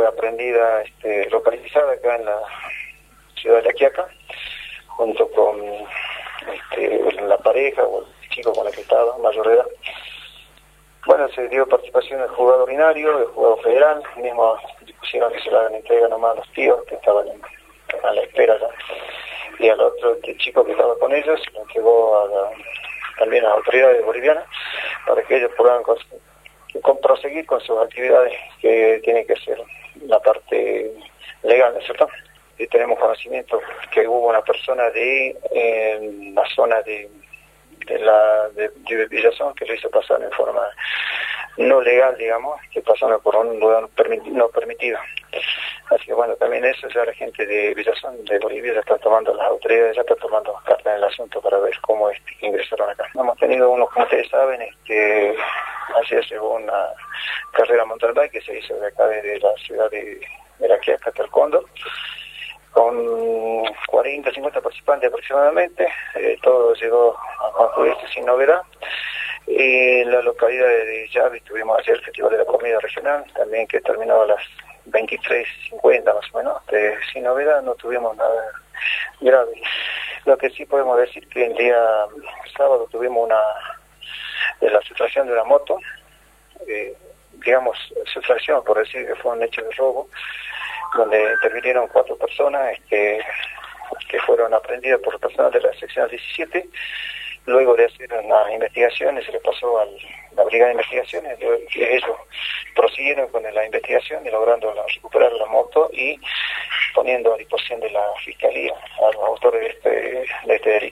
aprendida, localizada acá en la ciudad de La Quiaca, junto con la pareja o el chico con el que estaba, mayor de edad. Bueno, se dio participación del juzgado ordinario, del juzgado federal, mismo dispusieron que se le hagan entrega nomás a los tíos que estaban a la espera ya. Y al otro chico que estaba con ellos, lo entregó también a las autoridades bolivianas para que ellos puedan proseguir con sus actividades que tiene que ser la parte legal, ¿no es cierto? Y tenemos conocimiento que hubo una persona en la zona de Villazón que lo hizo pasar en forma no legal, digamos, que pasaron por un lugar no permitido. Así que bueno, también eso ya la gente de Villazón, de Bolivia, ya está tomando, las autoridades ya están tomando cartas en el asunto para ver cómo ingresaron acá. Hemos tenido unos, como ustedes saben, ayer llegó una carrera mountain bike que se hizo de acá desde la ciudad de La Quiaca hasta el Cóndor, con 40, 50 participantes aproximadamente. Todo llegó a concluirse sin novedad. En la localidad de Llave tuvimos ayer el Festival de la Comida Regional, también que terminó a las 23:50 más o menos. Sin novedad, no tuvimos nada grave. Lo que sí podemos decir que el día sábado tuvimos la sustracción de una moto, sustracción por decir que fue un hecho de robo, donde intervinieron 4 personas que fueron aprehendidas por personas de la sección 17. Luego de hacer unas investigaciones, se le pasó a la Brigada de Investigaciones, que ellos prosiguieron con la investigación y logrando recuperar la moto y poniendo a disposición de la Fiscalía a los autores de este delito.